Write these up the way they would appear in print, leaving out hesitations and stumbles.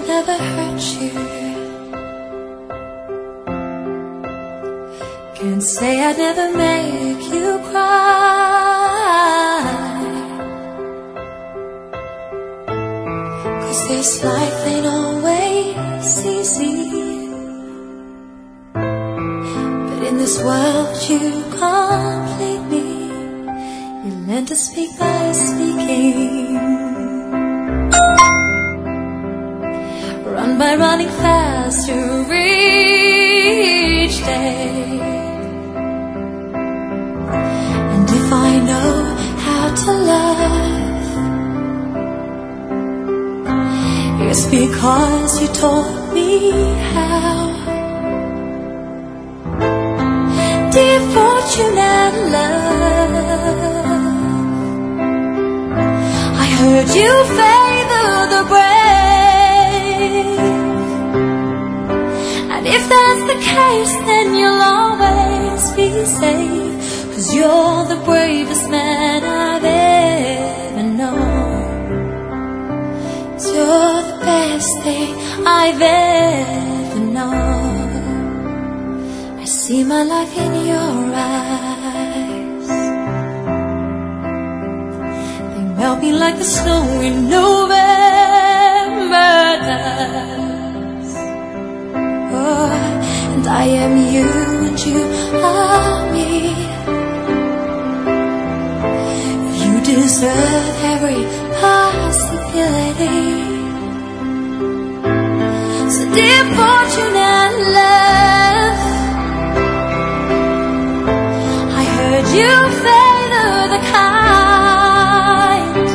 will never hurt you. Can't say I'd never make you cry, 'cause this life ain't always easy. But in this world you complete me. You learn to speak by speaking, run by running fast to reach day. And if I know how to love, it's because you taught me how. Dear fortune and love, I heard you favor the brave. And if that's the case, then you'll always be safe, 'cause you're the bravest man I've ever known. 'Cause you're the best thing I've ever known. I see my life in your eyes. They melt me like the snow in November nights. Oh, and I am you and you are me. You deserve every possibility. So dear fortune and love, you favor the kind.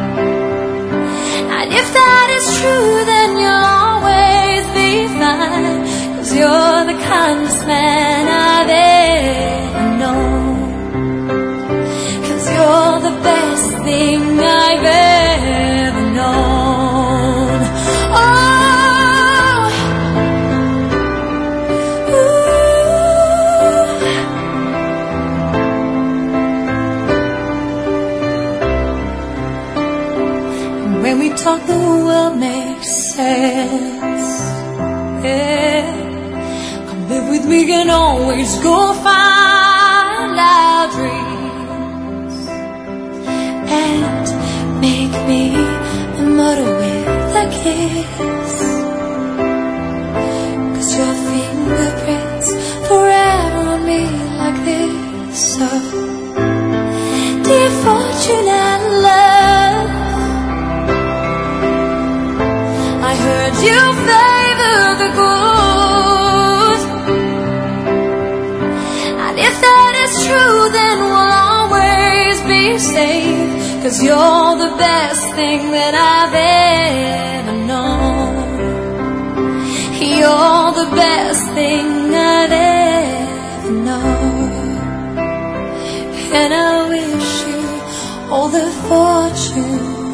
And if that is true, then you'll always be fine, 'cause you're the kindest man I've ever known. 'Cause you're the best thing I've ever known. When we talk, the world makes sense. Yeah. Come live with me and always go find our dreams, and make me immortal with a kiss. 'Cause your fingerprints forever on me like this. So, dear fortune and love, I heard you favor the good. And if that is true, then we'll always be safe, 'cause you're the best thing that I've ever known. You're the best thing I've ever known. And I wish you all the fortune